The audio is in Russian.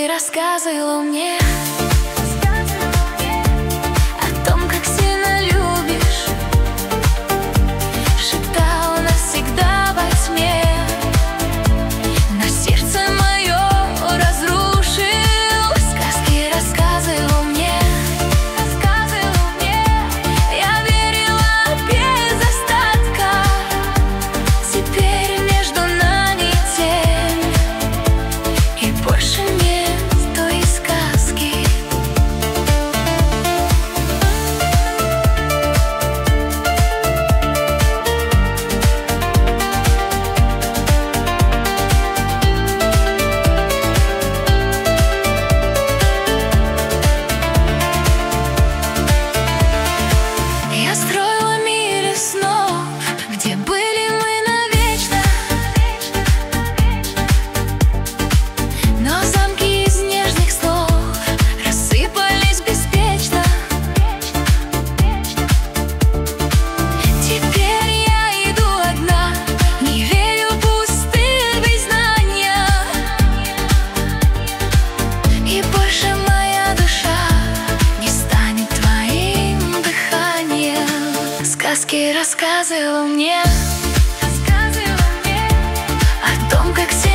Сказки рассказывала мне о том, как сильно любишь. Шептала навсегда во тьме, но сердце мое разрушил. Сказки рассказывал мне, я верила без остатка. Теперь между нами тень, и больше нет той сказки. Я строила мир из снов, где были мы навечно, но замки из нежных слов рассыпались беспечно. Теперь я иду одна, не верю в пустые признания, и больше моя душа не станет твоим дыханием. Сказки рассказывал мне о том, как